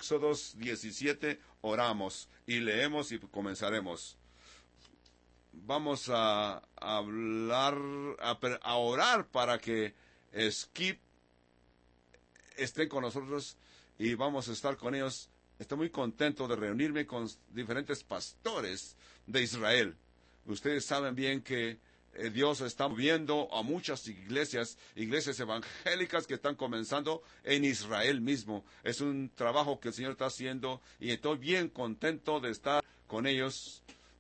Éxodos 17, oramos y leemos y comenzaremos. Vamos a hablar, a orar para que Skip estén con nosotros y vamos a estar con ellos. Estoy muy contento de reunirme con diferentes pastores de Israel. Ustedes saben bien que Dios está moviendo a muchas iglesias evangélicas que están comenzando en Israel mismo. Es un trabajo que el Señor está haciendo y estoy bien contento de estar con ellos.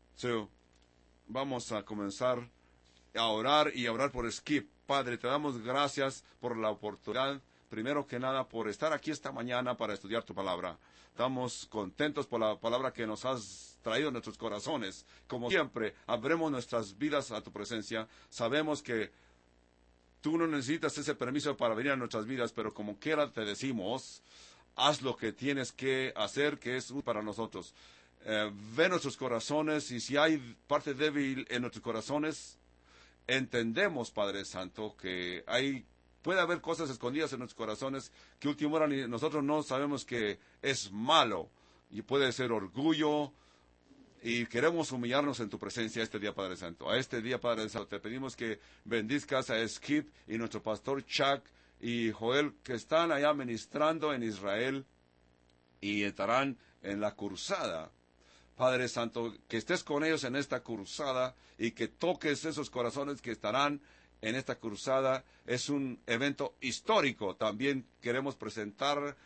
Vamos a comenzar a orar y a orar por Skip. Padre, te damos gracias por la oportunidad, primero que nada, por estar aquí esta mañana para estudiar tu palabra. Estamos contentos por la palabra que nos has traído en nuestros corazones. Como siempre, abremos nuestras vidas a tu presencia. Sabemos que tú no necesitas ese permiso para venir a nuestras vidas, pero como quiera te decimos, haz lo que tienes que hacer, que es para nosotros. Ve nuestros corazones y si hay parte débil en nuestros corazones, entendemos, Padre Santo, que puede haber cosas escondidas en nuestros corazones que última hora nosotros no sabemos que es malo. Y puede ser orgullo. Y queremos humillarnos en tu presencia este día, Padre Santo. A este día, Padre Santo, te pedimos que bendizcas a Skip y nuestro pastor Chuck y Joel, que están allá ministrando en Israel y estarán en la cruzada. Padre Santo, que estés con ellos en esta cruzada y que toques esos corazones que estarán en esta cruzada. Es un evento histórico. También queremos presentar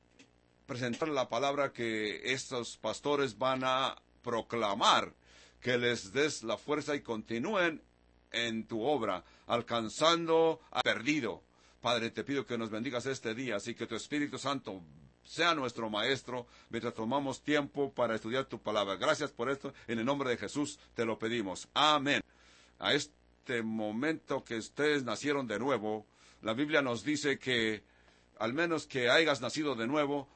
la palabra que estos pastores van a proclamar, que les des la fuerza y continúen en tu obra, alcanzando al perdido. Padre, te pido que nos bendigas este día, así que tu Espíritu Santo sea nuestro maestro mientras tomamos tiempo para estudiar tu palabra. Gracias por esto, en el nombre de Jesús te lo pedimos. Amén. A este momento que ustedes nacieron de nuevo, la Biblia nos dice que al menos que hayas nacido de nuevo,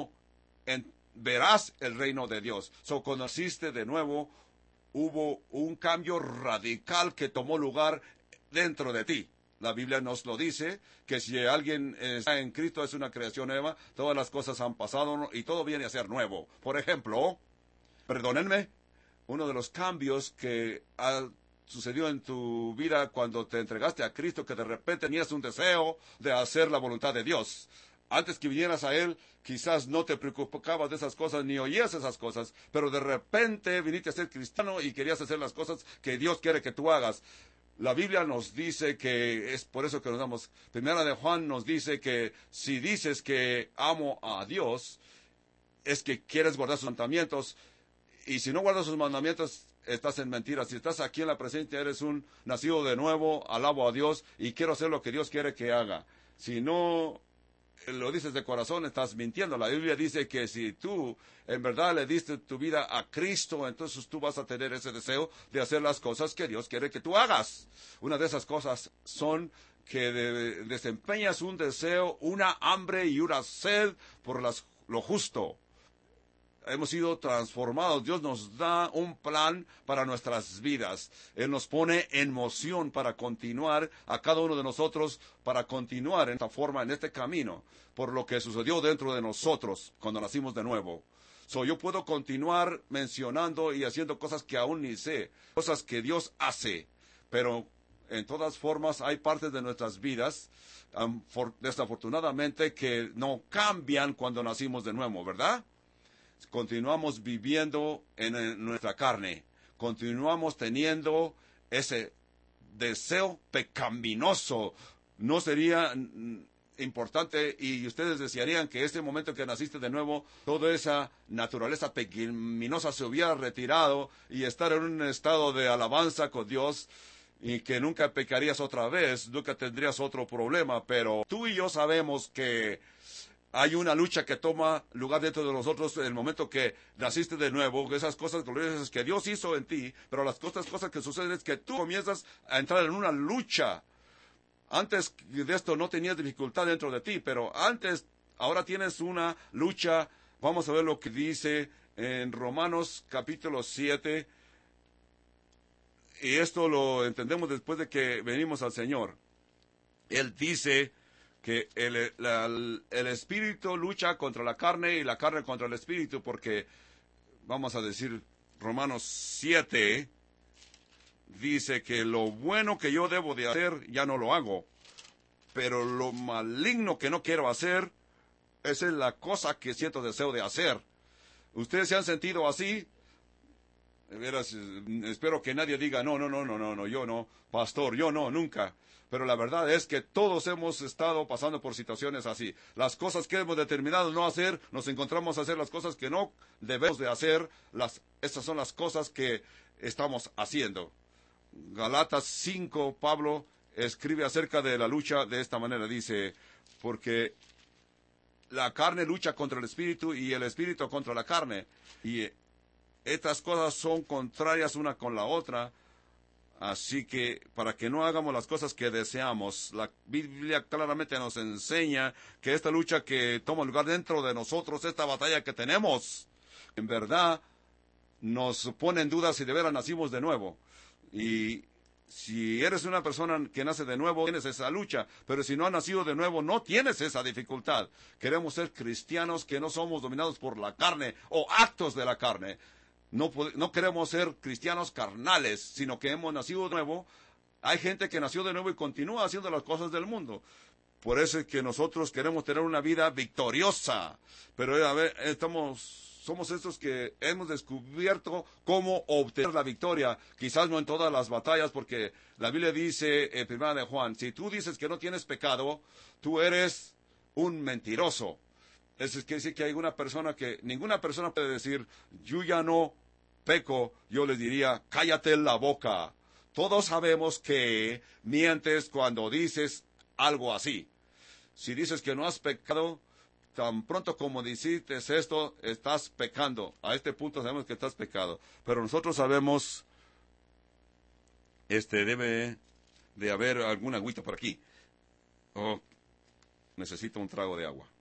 verás el reino de Dios. Cuando naciste de nuevo, hubo un cambio radical que tomó lugar dentro de ti. La Biblia nos lo dice, que si alguien está en Cristo es una creación nueva, todas las cosas han pasado y todo viene a ser nuevo. Por ejemplo, perdónenme, uno de los cambios que sucedió en tu vida cuando te entregaste a Cristo, que de repente tenías un deseo de hacer la voluntad de Dios. Antes que vinieras a Él, quizás no te preocupabas de esas cosas, ni oías esas cosas, pero de repente viniste a ser cristiano y querías hacer las cosas que Dios quiere que tú hagas. La Biblia nos dice que es por eso que nos damos. Primera de Juan nos dice que si dices que amo a Dios, es que quieres guardar sus mandamientos. Y si no guardas sus mandamientos, estás en mentira. Si estás aquí en la presencia, eres un nacido de nuevo, alabo a Dios y quiero hacer lo que Dios quiere que haga. Si no lo dices de corazón, estás mintiendo. La Biblia dice que si tú en verdad le diste tu vida a Cristo, entonces tú vas a tener ese deseo de hacer las cosas que Dios quiere que tú hagas. Una de esas cosas son que desempeñas un deseo, una hambre y una sed por lo justo. Hemos sido transformados. Dios nos da un plan para nuestras vidas. Él nos pone en moción para continuar a cada uno de nosotros, para continuar en esta forma, en este camino, por lo que sucedió dentro de nosotros cuando nacimos de nuevo. Yo puedo continuar mencionando y haciendo cosas que aún ni sé, cosas que Dios hace, pero en todas formas hay partes de nuestras vidas, desafortunadamente, que no cambian cuando nacimos de nuevo, ¿verdad? Continuamos viviendo en nuestra carne, continuamos teniendo ese deseo pecaminoso. No sería importante y ustedes desearían que este momento que naciste de nuevo, toda esa naturaleza pecaminosa se hubiera retirado y estar en un estado de alabanza con Dios y que nunca pecarías otra vez, nunca tendrías otro problema, pero tú y yo sabemos que hay una lucha que toma lugar dentro de nosotros en el momento que naciste de nuevo, esas cosas gloriosas que Dios hizo en ti, pero las cosas que suceden es que tú comienzas a entrar en una lucha. Antes de esto no tenías dificultad dentro de ti, pero ahora tienes una lucha. Vamos a ver lo que dice en Romanos capítulo 7, y esto lo entendemos después de que venimos al Señor. Él dice que el espíritu lucha contra la carne y la carne contra el espíritu, porque, vamos a decir, Romanos 7 dice que lo bueno que yo debo de hacer ya no lo hago, pero lo maligno que no quiero hacer, esa es la cosa que siento deseo de hacer. ¿Ustedes se han sentido así? De veras, espero que nadie diga, no, yo no, pastor, yo no, nunca. Pero la verdad es que todos hemos estado pasando por situaciones así. Las cosas que hemos determinado no hacer, nos encontramos a hacer las cosas que no debemos de hacer. Estas son las cosas que estamos haciendo. Galatas 5, Pablo escribe acerca de la lucha de esta manera. Dice, porque la carne lucha contra el espíritu y el espíritu contra la carne. Y estas cosas son contrarias una con la otra. Así que, para que no hagamos las cosas que deseamos, la Biblia claramente nos enseña que esta lucha que toma lugar dentro de nosotros, esta batalla que tenemos, en verdad, nos pone en duda si de veras nacimos de nuevo. Y si eres una persona que nace de nuevo, tienes esa lucha. Pero si no has nacido de nuevo, no tienes esa dificultad. Queremos ser cristianos que no somos dominados por la carne o actos de la carne. No queremos ser cristianos carnales, sino que hemos nacido de nuevo. Hay gente que nació de nuevo y continúa haciendo las cosas del mundo. Por eso es que nosotros queremos tener una vida victoriosa. Pero a ver, somos estos que hemos descubierto cómo obtener la victoria. Quizás no en todas las batallas, porque la Biblia dice en 1 de Juan, si tú dices que no tienes pecado, tú eres un mentiroso. Eso quiere decir que hay ninguna persona puede decir, yo ya no peco. Yo les diría, cállate la boca. Todos sabemos que mientes cuando dices algo así. Si dices que no has pecado, tan pronto como dijiste esto, estás pecando. A este punto sabemos que estás pecado. Pero nosotros sabemos, debe de haber alguna agüita por aquí. Oh, necesito un trago de agua.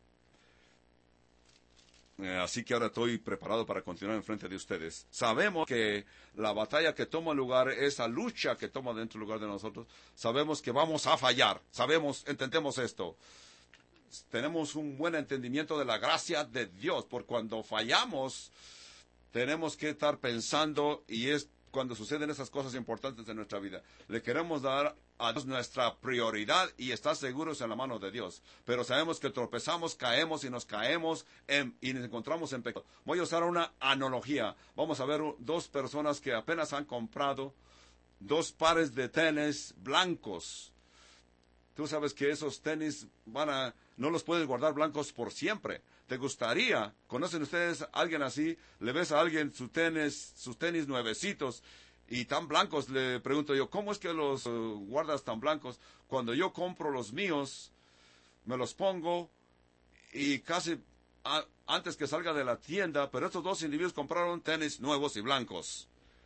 Así que ahora estoy preparado para continuar enfrente de ustedes. Sabemos que la batalla que toma lugar, esa lucha que toma dentro del lugar de nosotros, sabemos que vamos a fallar. Entendemos esto. Tenemos un buen entendimiento de la gracia de Dios, por cuando fallamos, tenemos que estar pensando, y es cuando suceden esas cosas importantes en nuestra vida. Le queremos dar a Dios nuestra prioridad y estar seguros en la mano de Dios. Pero sabemos que tropezamos, caemos y nos caemos y nos encontramos en pecado. Voy a usar una analogía. Vamos a ver dos personas que apenas han comprado 2 pares de tenis blancos. Tú sabes que esos tenis no los puedes guardar blancos por siempre. ¿Te gustaría? ¿Conocen ustedes a alguien así? Le ves a alguien sus tenis nuevecitos y tan blancos. Le pregunto yo, ¿cómo es que los guardas tan blancos? Cuando yo compro los míos, me los pongo y casi antes que salga de la tienda, pero estos 2 individuos compraron tenis nuevos y blancos.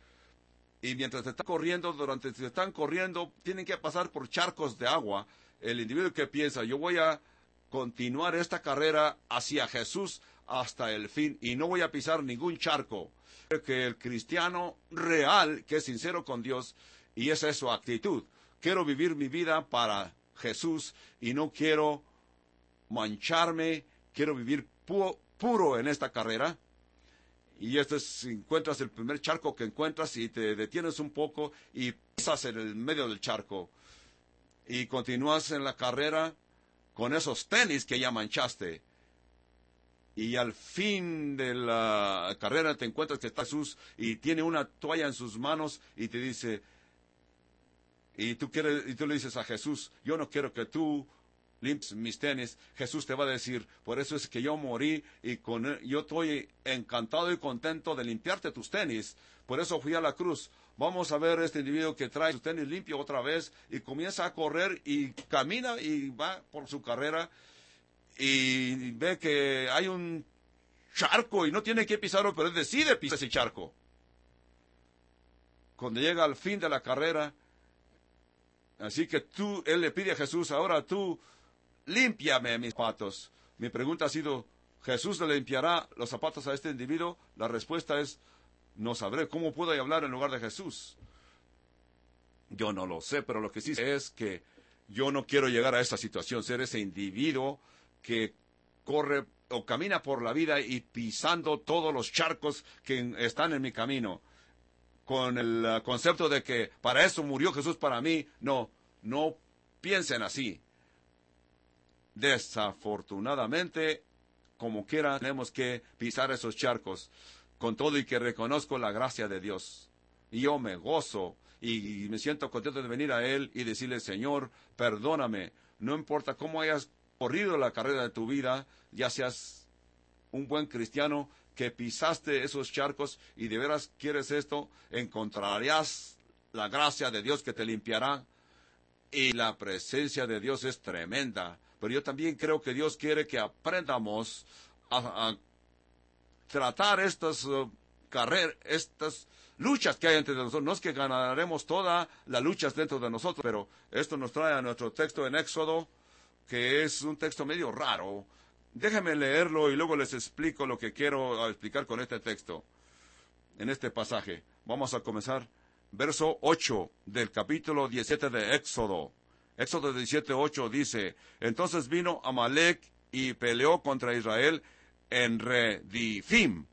Y mientras durante que están corriendo, tienen que pasar por charcos de agua. El individuo que piensa, yo voy a continuar esta carrera hacia Jesús hasta el fin y no voy a pisar ningún charco. Que el cristiano real, que es sincero con Dios, y esa es su actitud. Quiero vivir mi vida para Jesús y no quiero mancharme, quiero vivir puro en esta carrera. Y si encuentras el primer charco que encuentras y te detienes un poco y pisas en el medio del charco y continúas en la carrera con esos tenis que ya manchaste. Y al fin de la carrera te encuentras que está Jesús y tiene una toalla en sus manos y te dice, y tú le dices a Jesús, yo no quiero que tú limpies mis tenis. Jesús te va a decir, por eso es que yo morí y yo estoy encantado y contento de limpiarte tus tenis. Por eso fui a la cruz. Vamos a ver este individuo que trae sus tenis limpios otra vez y comienza a correr y camina y va por su carrera y ve que hay un charco y no tiene que pisarlo, pero él decide pisar ese charco. Cuando llega al fin de la carrera, así que él le pide a Jesús, ahora tú límpiame mis zapatos. Mi pregunta ha sido, ¿Jesús le limpiará los zapatos a este individuo? La respuesta es, no sabré. ¿Cómo puedo hablar en lugar de Jesús? Yo no lo sé, pero lo que sí sé es que Yo no quiero llegar a esta situación, ser ese individuo que corre o camina por la vida y pisando todos los charcos que están en mi camino, con el concepto de que para eso murió Jesús para mí. No, no piensen así. Desafortunadamente, como quiera, tenemos que pisar esos charcos, con todo y que reconozco la gracia de Dios. Y yo me gozo y me siento contento de venir a Él y decirle, Señor, perdóname. No importa cómo hayas corrido la carrera de tu vida, ya seas un buen cristiano que pisaste esos charcos y de veras quieres esto, encontrarás la gracia de Dios que te limpiará. Y la presencia de Dios es tremenda. Pero yo también creo que Dios quiere que aprendamos a tratar estas estas luchas que hay entre nosotros. No es que ganaremos todas las luchas dentro de nosotros, pero esto nos trae a nuestro texto en Éxodo, que es un texto medio raro. Déjenme leerlo y luego les explico lo que quiero explicar con este texto, en este pasaje. Vamos a comenzar. Verso 8 del capítulo 17 de Éxodo. Éxodo 17:8 dice, entonces vino Amalec y peleó contra Israel en Redifim.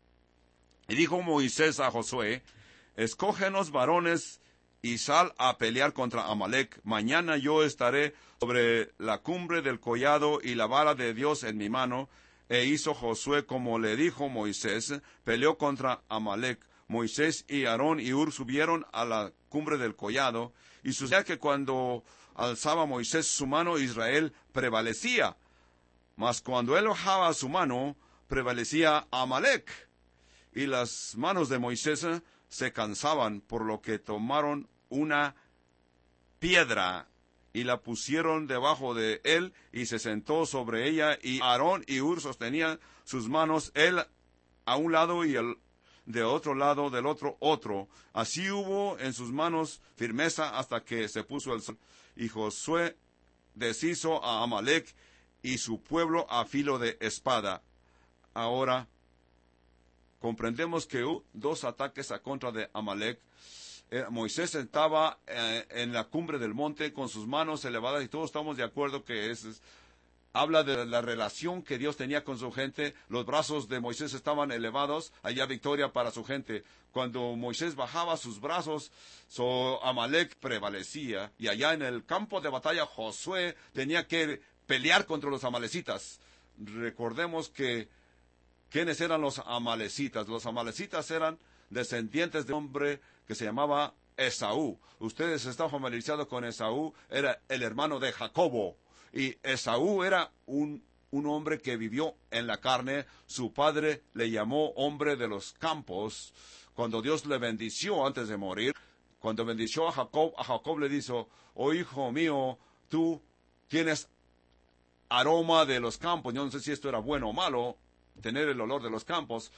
Y dijo Moisés a Josué, escógenos varones y sal a pelear contra Amalec. Mañana yo estaré sobre la cumbre del collado y la vara de Dios en mi mano. E hizo Josué como le dijo Moisés, peleó contra Amalec. Moisés y Aarón y Hur subieron a la cumbre del collado, y sucedía que cuando alzaba Moisés su mano, Israel prevalecía. Mas cuando él bajaba su mano, prevalecía Amalec. Y las manos de Moisés se cansaban, por lo que tomaron una piedra y la pusieron debajo de él, y se sentó sobre ella, y Aarón y Hur sostenían sus manos, él a un lado y el de otro lado, del otro. Así hubo en sus manos firmeza hasta que se puso el sol. Y Josué deshizo a Amalec y su pueblo a filo de espada. Ahora comprendemos que hubo dos ataques a contra de Amalec. Moisés estaba en la cumbre del monte con sus manos elevadas, y todos estamos de acuerdo que habla de la relación que Dios tenía con su gente. Los brazos de Moisés estaban elevados, allá victoria para su gente. Cuando Moisés bajaba sus brazos, Amalec prevalecía, y allá en el campo de batalla Josué tenía que pelear contra los amalecitas. Recordemos que ¿quiénes eran los amalecitas? Los amalecitas eran descendientes de un hombre que se llamaba Esaú. Ustedes están familiarizados con Esaú, era el hermano de Jacobo. Y Esaú era un hombre que vivió en la carne. Su padre le llamó hombre de los campos. Cuando Dios le bendició antes de morir, cuando bendició a Jacob le dijo, oh hijo mío, tú tienes aroma de los campos. Yo no sé si esto era bueno o malo, tener el olor de los campos.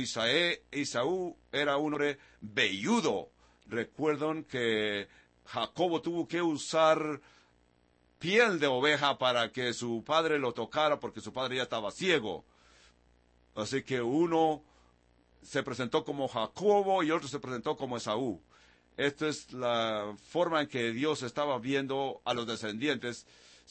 Esaú era un hombre velludo. Recuerdan que Jacobo tuvo que usar piel de oveja para que su padre lo tocara, porque su padre ya estaba ciego. Así que uno se presentó como Jacobo y otro se presentó como Esaú. Esta es la forma en que Dios estaba viendo a los descendientes.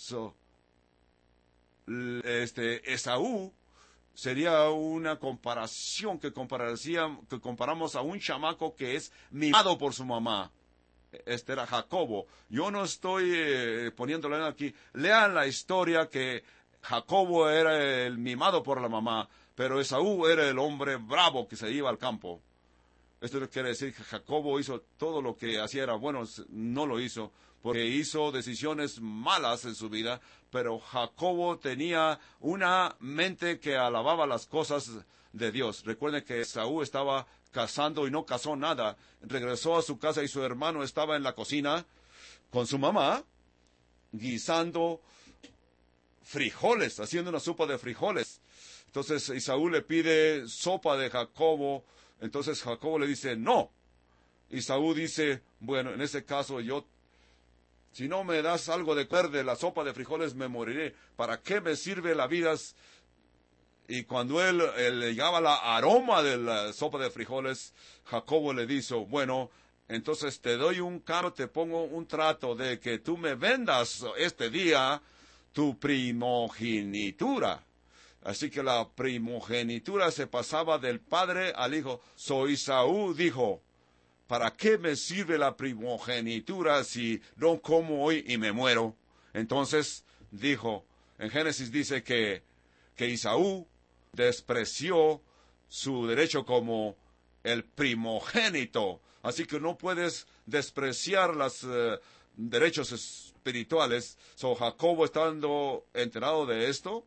Esaú sería una comparación que comparamos a un chamaco que es mimado por su mamá. Este era Jacobo. Yo no estoy poniéndolo aquí. Lean la historia que Jacobo era el mimado por la mamá, pero Esaú era el hombre bravo que se iba al campo. Esto quiere decir que Jacobo hizo todo lo que hacía era bueno. No lo hizo, porque hizo decisiones malas en su vida, pero Jacobo tenía una mente que alababa las cosas de Dios. Recuerden que Esaú estaba cazando y no cazó nada. Regresó a su casa y su hermano estaba en la cocina con su mamá guisando frijoles, haciendo una sopa de frijoles. Entonces Esaú le pide sopa de Jacobo. Entonces Jacobo le dice no. Esaú dice, bueno, en ese caso si no me das algo de comer de la sopa de frijoles, me moriré. ¿Para qué me sirve la vida? Y cuando él le llegaba la aroma de la sopa de frijoles, Jacobo le dijo, bueno, entonces te doy un cargo, te pongo un trato de que tú me vendas este día tu primogenitura. Así que la primogenitura se pasaba del padre al hijo. Esaú dijo, ¿para qué me sirve la primogenitura si no como hoy y me muero? Entonces dijo, en Génesis dice que Esaú despreció su derecho como el primogénito. Así que no puedes despreciar los derechos espirituales. Jacobo, estando enterado de esto,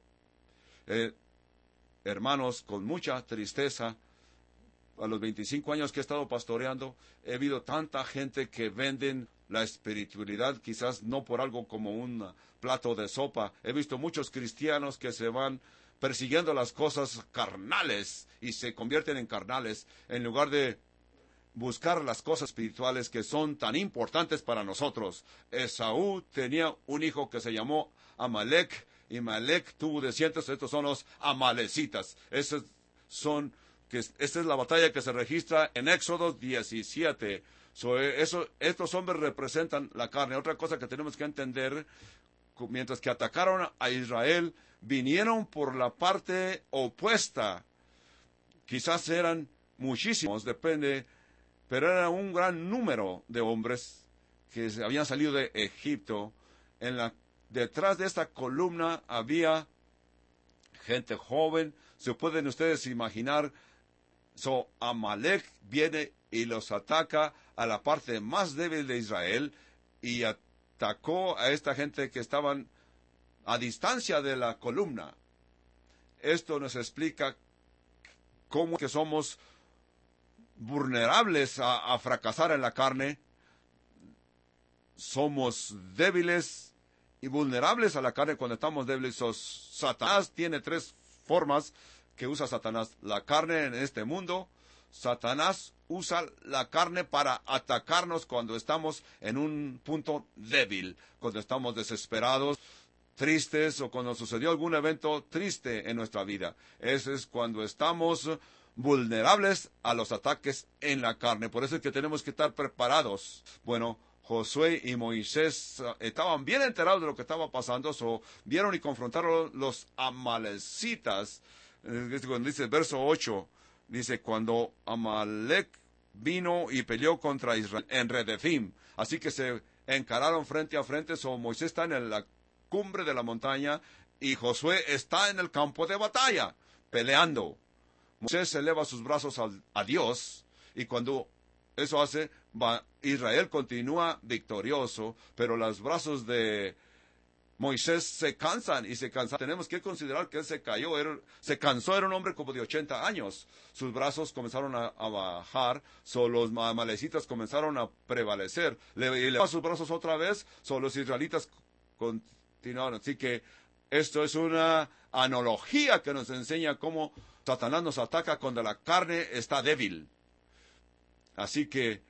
hermanos, con mucha tristeza, a los 25 años que he estado pastoreando, he visto tanta gente que venden la espiritualidad, quizás no por algo como un plato de sopa. He visto muchos cristianos que se van persiguiendo las cosas carnales y se convierten en carnales en lugar de buscar las cosas espirituales que son tan importantes para nosotros. Esaú tenía un hijo que se llamó Amalek, y Amalek tuvo descendientes. Estos son los amalecitas. Esta es la batalla que se registra en Éxodo 17. Estos hombres representan la carne. Otra cosa que tenemos que entender, mientras que atacaron a Israel, vinieron por la parte opuesta. Quizás eran muchísimos, depende, pero era un gran número de hombres que habían salido de Egipto. Detrás de esta columna había gente joven. Se pueden ustedes imaginar. Amalek viene y los ataca a la parte más débil de Israel y atacó a esta gente que estaban a distancia de la columna. Esto nos explica cómo que somos vulnerables a fracasar en la carne. Somos débiles y vulnerables a la carne cuando estamos débiles. Satanás tiene tres formas que usa Satanás. La carne en este mundo. Satanás usa la carne para atacarnos cuando estamos en un punto débil, cuando estamos desesperados, tristes, o cuando sucedió algún evento triste en nuestra vida. Ese es cuando estamos vulnerables a los ataques en la carne. Por eso es que tenemos que estar preparados. Bueno, Josué y Moisés estaban bien enterados de lo que estaba pasando. Vieron y confrontaron los amalecitas. Cuando dice el verso 8, dice, cuando Amalek vino y peleó contra Israel en Redefim. Así que se encararon frente a frente. Moisés está en la cumbre de la montaña y Josué está en el campo de batalla, peleando. Moisés eleva sus brazos a Dios, y cuando eso hace, Israel continúa victorioso, pero los brazos de Moisés se cansan y se cansan. Tenemos que considerar que él se cansó, era un hombre como de 80 años. Sus brazos comenzaron a bajar, los amalecitas comenzaron a prevalecer. Le elevó sus brazos otra vez, los israelitas continuaron. Así que esto es una analogía que nos enseña cómo Satanás nos ataca cuando la carne está débil. Así que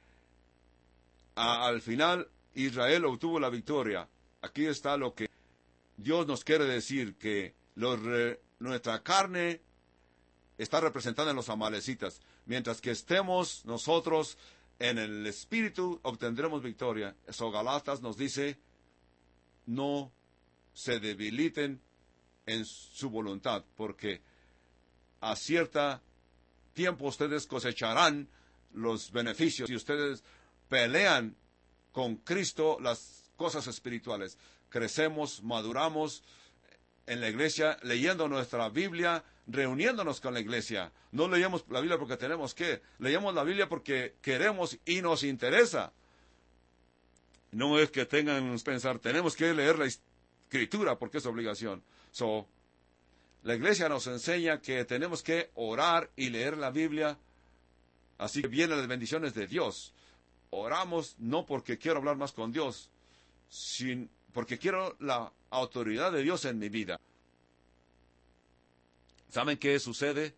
al final Israel obtuvo la victoria. Aquí está lo que Dios nos quiere decir, que nuestra carne está representada en los amalecitas. Mientras que estemos nosotros en el Espíritu, obtendremos victoria. Eso Galatas nos dice, no se debiliten en su voluntad, porque a cierto tiempo ustedes cosecharán los beneficios si ustedes pelean con Cristo las cosas espirituales. Crecemos, maduramos en la iglesia, leyendo nuestra Biblia, reuniéndonos con la iglesia. No leemos la Biblia porque tenemos que, leemos la Biblia porque queremos y nos interesa. No es que tengan que pensar, tenemos que leer la Escritura porque es obligación. La iglesia nos enseña que tenemos que orar y leer la Biblia. Así que vienen las bendiciones de Dios. Oramos no porque quiero hablar más con Dios, sino porque quiero la autoridad de Dios en mi vida. ¿Saben qué sucede?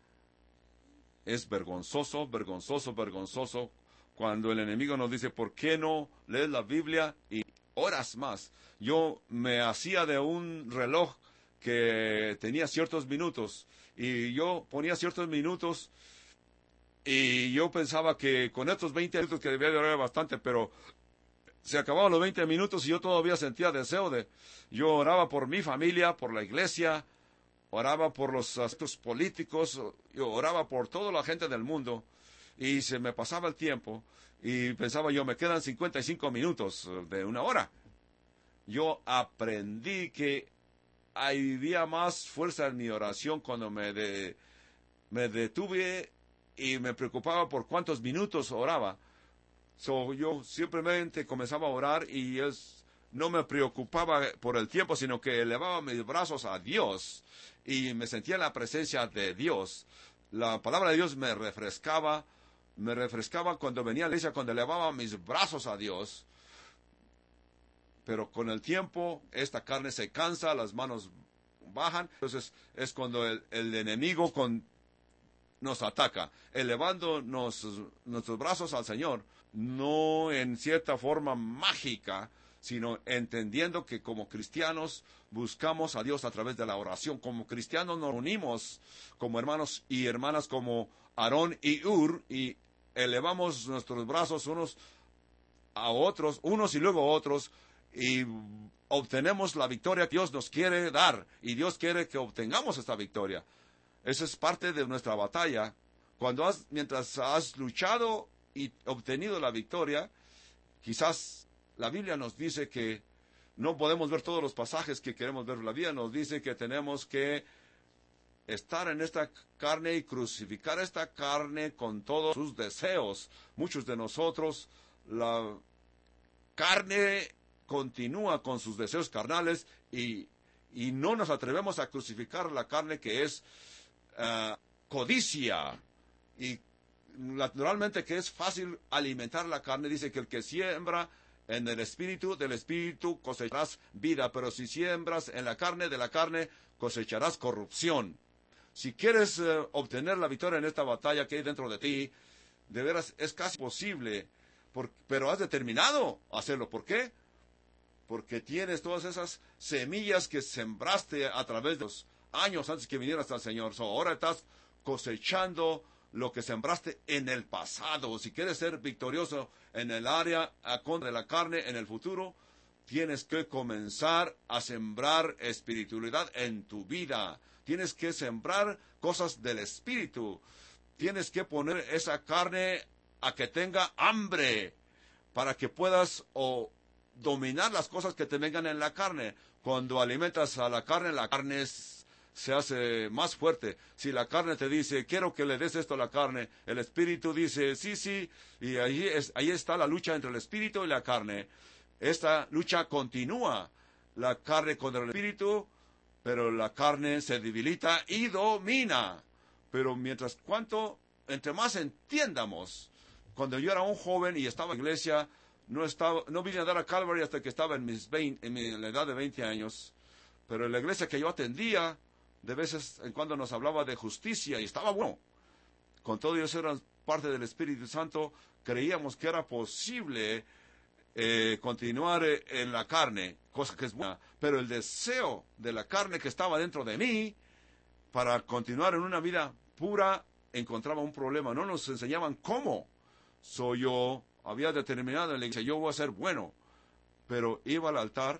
Es vergonzoso, vergonzoso, vergonzoso cuando el enemigo nos dice, ¿por qué no lees la Biblia y oras más? Yo me hacía de un reloj que tenía ciertos minutos, y yo ponía ciertos minutos Y yo pensaba que con estos 20 minutos que debía de orar bastante, pero se acababan los 20 minutos y yo todavía sentía deseo de... Yo oraba por mi familia, por la iglesia, oraba por los aspectos políticos, yo oraba por toda la gente del mundo, y se me pasaba el tiempo, y pensaba yo, me quedan 55 minutos de una hora. Yo aprendí que había más fuerza en mi oración cuando me detuve y me preocupaba por cuántos minutos oraba. Yo simplemente comenzaba a orar y no me preocupaba por el tiempo, sino que elevaba mis brazos a Dios y me sentía en la presencia de Dios. La palabra de Dios me refrescaba cuando venía a la iglesia, cuando elevaba mis brazos a Dios. Pero con el tiempo, esta carne se cansa, las manos bajan. Entonces es cuando el enemigo nos ataca, elevando nuestros brazos al Señor, no en cierta forma mágica, sino entendiendo que como cristianos buscamos a Dios a través de la oración. Como cristianos nos unimos como hermanos y hermanas como Aarón y Ur y elevamos nuestros brazos unos a otros, unos y luego otros, y obtenemos la victoria que Dios nos quiere dar, y Dios quiere que obtengamos esta victoria. Esa es parte de nuestra batalla. Mientras has luchado y obtenido la victoria, quizás la Biblia nos dice que no podemos ver todos los pasajes que queremos ver. La Biblia nos dice que tenemos que estar en esta carne y crucificar esta carne con todos sus deseos. Muchos de nosotros, la carne continúa con sus deseos carnales y no nos atrevemos a crucificar la carne, que es codicia, y naturalmente que es fácil alimentar la carne. Dice que el que siembra en el espíritu, del espíritu cosecharás vida, pero si siembras en la carne, de la carne cosecharás corrupción. Si quieres obtener la victoria en esta batalla que hay dentro de ti, de veras es casi posible, pero has determinado hacerlo. ¿Por qué? Porque tienes todas esas semillas que sembraste a través de los años antes que vinieras al Señor. Ahora estás cosechando lo que sembraste en el pasado. Si quieres ser victorioso en el área contra la carne en el futuro, tienes que comenzar a sembrar espiritualidad en tu vida. Tienes que sembrar cosas del espíritu. Tienes que poner esa carne a que tenga hambre para que puedas dominar las cosas que te vengan en la carne. Cuando alimentas a la carne se hace más fuerte. Si la carne te dice, quiero que le des esto a la carne, el espíritu dice, sí, y ahí está la lucha entre el espíritu y la carne. Esta lucha continúa, la carne contra el espíritu, pero la carne se debilita y domina. Pero entre más entiendamos, cuando yo era un joven y estaba en la iglesia, no vine a dar a Calvary hasta que estaba en la edad de 20 años, pero en la iglesia que yo atendía, de veces en cuando nos hablaba de justicia y estaba bueno. Con todo eso eran parte del Espíritu Santo, creíamos que era posible continuar en la carne, cosa que es buena, pero el deseo de la carne que estaba dentro de mí para continuar en una vida pura encontraba un problema. No nos enseñaban cómo. Yo había determinado en la iglesia, yo voy a ser bueno, pero iba al altar,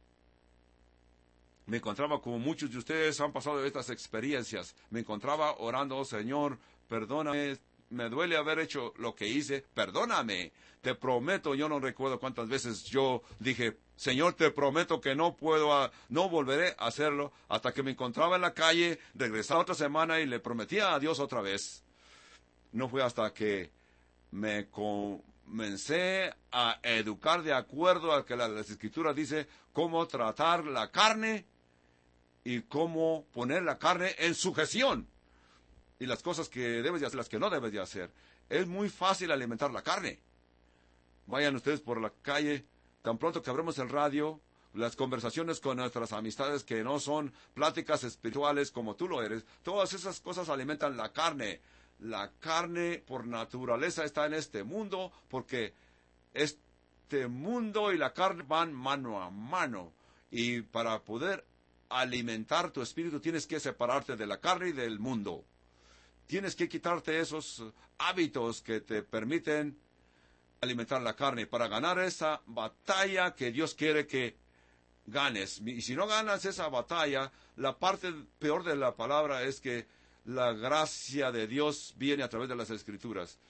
me encontraba como muchos de ustedes han pasado estas experiencias, me encontraba orando, oh, Señor, perdóname, me duele haber hecho lo que hice, perdóname, te prometo. Yo no recuerdo cuántas veces yo dije, Señor, te prometo que no volveré a hacerlo, hasta que me encontraba en la calle, regresaba otra semana y le prometía a Dios otra vez. No fue hasta que me comencé a educar de acuerdo a que las Escrituras dice cómo tratar la carne y cómo poner la carne en sujeción, y las cosas que debes de hacer, las que no debes de hacer. Es muy fácil alimentar la carne. Vayan ustedes por la calle, tan pronto que abramos el radio, las conversaciones con nuestras amistades que no son pláticas espirituales como tú lo eres, todas esas cosas alimentan la carne. La carne por naturaleza está en este mundo, porque este mundo y la carne van mano a mano. Y para poder alimentar tu espíritu tienes que separarte de la carne y del mundo. tienes que quitarte esos hábitos que te permiten alimentar la carne para ganar esa batalla que Dios quiere que ganes. Y si no ganas esa batalla, la parte peor de la palabra es que la gracia de Dios viene a través de las Escrituras.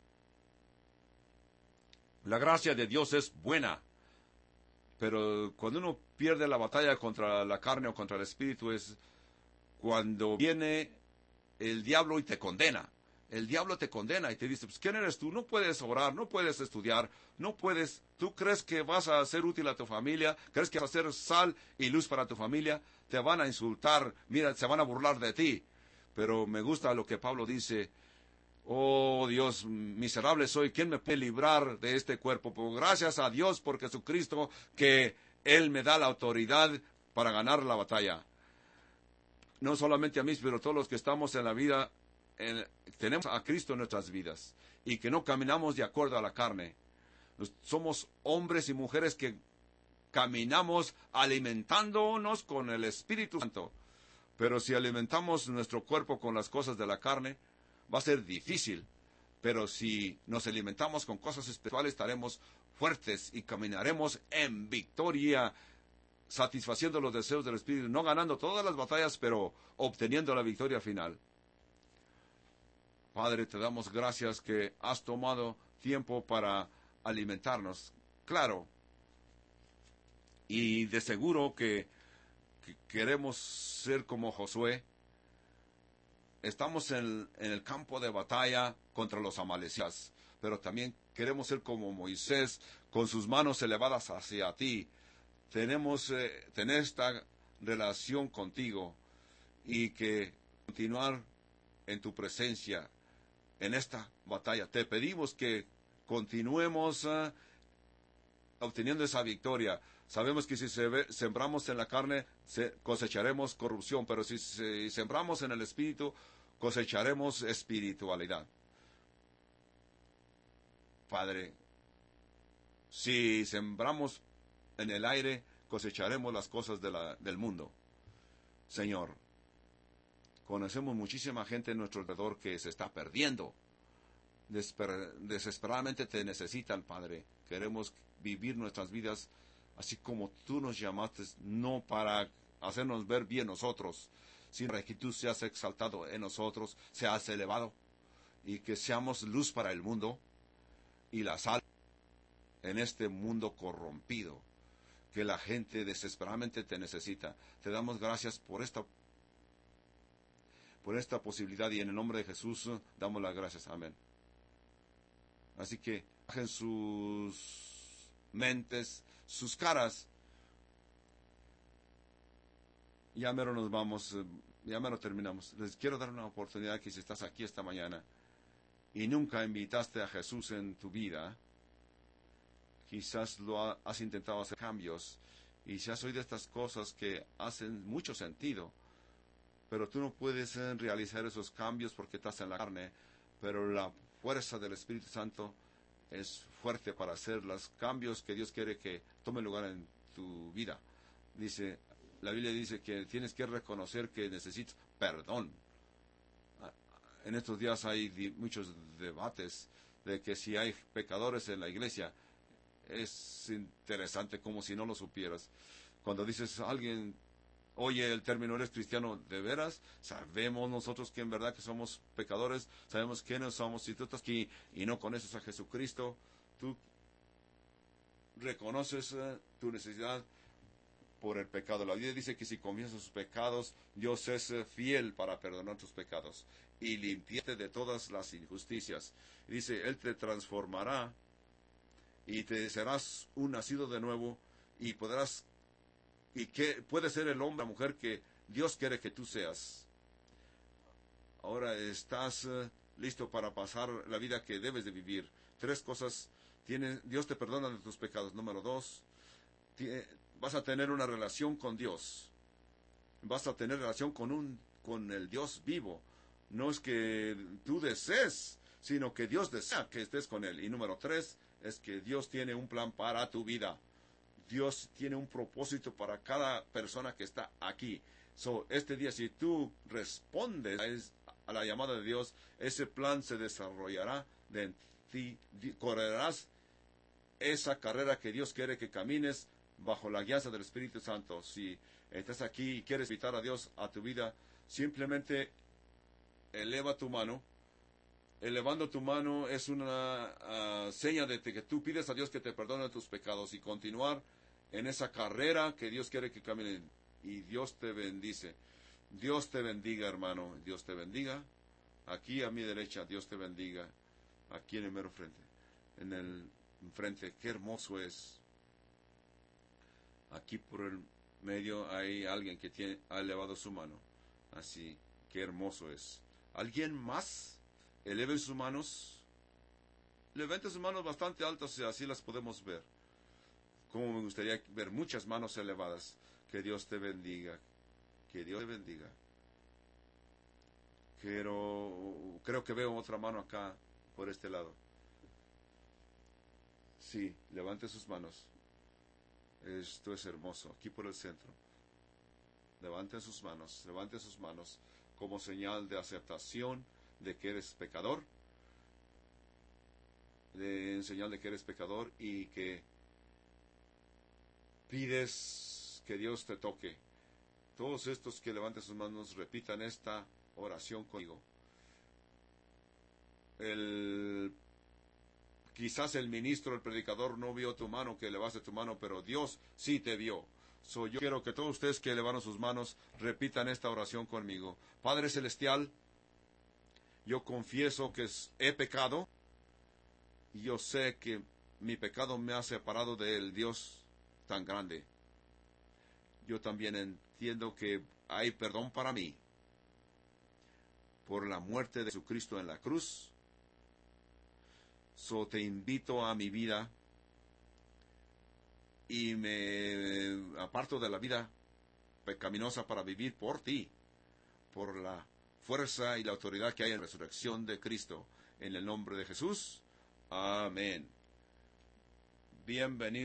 La gracia de Dios es buena, pero cuando uno pierde la batalla contra la carne o contra el espíritu es cuando viene el diablo y te condena. El diablo te condena y te dice, pues, ¿quién eres tú? No puedes orar, no puedes estudiar, no puedes. ¿Tú crees que vas a ser útil a tu familia? ¿Crees que vas a ser sal y luz para tu familia? Te van a insultar, mira, se van a burlar de ti. Pero me gusta lo que Pablo dice, oh Dios, miserable soy, ¿quién me puede librar de este cuerpo? Pues gracias a Dios por Jesucristo, que Él me da la autoridad para ganar la batalla. No solamente a mí, pero todos los que estamos en la vida, tenemos a Cristo en nuestras vidas, y que no caminamos de acuerdo a la carne. Somos hombres y mujeres que caminamos alimentándonos con el Espíritu Santo. Pero si alimentamos nuestro cuerpo con las cosas de la carne, va a ser difícil. Pero si nos alimentamos con cosas espirituales, estaremos fuertes y caminaremos en victoria, satisfaciendo los deseos del Espíritu, no ganando todas las batallas, pero obteniendo la victoria final. Padre, te damos gracias que has tomado tiempo para alimentarnos. Claro, y de seguro que queremos ser como Josué. Estamos en el campo de batalla contra los amalecitas, pero también queremos ser como Moisés, con sus manos elevadas hacia ti. Tenemos tener esta relación contigo y que continuar en tu presencia en esta batalla. Te pedimos que continuemos obteniendo esa victoria. Sabemos que si sembramos en la carne, cosecharemos corrupción, pero si sembramos en el Espíritu, cosecharemos espiritualidad. Padre, si sembramos en el aire, cosecharemos las cosas del mundo. Señor, conocemos muchísima gente en nuestro alrededor que se está perdiendo. Desesperadamente te necesitan, Padre. Queremos vivir nuestras vidas así como tú nos llamaste, no para hacernos ver bien nosotros, sino para que tú seas exaltado en nosotros, seas elevado, y que seamos luz para el mundo y la sal en este mundo corrompido, que la gente desesperadamente te necesita. Te damos gracias por esta posibilidad, y en el nombre de Jesús damos las gracias. Amén. Así que bajen sus mentes, sus caras. Ya mero nos vamos, ya mero terminamos. Les quiero dar una oportunidad que si estás aquí esta mañana y nunca invitaste a Jesús en tu vida, quizás has intentado hacer cambios y si has oído estas cosas que hacen mucho sentido, pero tú no puedes realizar esos cambios porque estás en la carne, pero la fuerza del Espíritu Santo es fuerte para hacer los cambios que Dios quiere que tomen lugar en tu vida. La Biblia dice que tienes que reconocer que necesitas perdón. En estos días hay muchos debates de que si hay pecadores en la iglesia. Es interesante, como si no lo supieras. Cuando dices a alguien, oye, el término eres cristiano, ¿de veras? Sabemos nosotros que en verdad que somos pecadores, sabemos quiénes somos. Si tú estás aquí y no conoces a Jesucristo, tú reconoces tu necesidad por el pecado. La Biblia dice que si confiesas sus pecados, Dios es fiel para perdonar tus pecados y limpiarte de todas las injusticias. Dice, Él te transformará y te serás un nacido de nuevo y podrás, y que puedes ser el hombre o mujer que Dios quiere que tú seas. Ahora estás listo para pasar la vida que debes de vivir. 3 cosas. Dios te perdona de tus pecados. Número 2, vas a tener una relación con Dios. Vas a tener relación con el Dios vivo. No es que tú desees, sino que Dios desea que estés con Él. Y número 3, es que Dios tiene un plan para tu vida. Dios tiene un propósito para cada persona que está aquí. Este día, si tú respondes a la llamada de Dios, ese plan se desarrollará de ti. Correrás esa carrera que Dios quiere que camines bajo la guianza del Espíritu Santo. Si estás aquí y quieres invitar a Dios a tu vida, simplemente eleva tu mano. Elevando tu mano es una seña de que tú pides a Dios que te perdone tus pecados y continuar en esa carrera que Dios quiere que caminen. Y Dios te bendice. Dios te bendiga, hermano. Dios te bendiga. Aquí a mi derecha, Dios te bendiga. Aquí en el mero frente. En el frente, qué hermoso es. Aquí por el medio hay alguien que ha elevado su mano. Así, qué hermoso es. ¿Alguien más? Eleven sus manos. Levante sus manos bastante altas y así las podemos ver. Como me gustaría ver muchas manos elevadas. Que Dios te bendiga. Que Dios te bendiga. Creo que veo otra mano acá, por este lado. Sí, levante sus manos. Esto es hermoso. Aquí por el centro. Levanten sus manos como señal de aceptación de que eres pecador, en señal de que eres pecador y que pides que Dios te toque. Todos estos que levanten sus manos repitan esta oración conmigo. Quizás el ministro, el predicador no vio tu mano, que elevaste tu mano, pero Dios sí te vio. Yo quiero que todos ustedes que elevaron sus manos repitan esta oración conmigo. Padre Celestial, yo confieso que he pecado y yo sé que mi pecado me ha separado del Dios tan grande. Yo también entiendo que hay perdón para mí por la muerte de Jesucristo en la cruz. Te invito a mi vida y me aparto de la vida pecaminosa para vivir por ti, por la fuerza y la autoridad que hay en la resurrección de Cristo. En el nombre de Jesús. Amén. Bienvenido.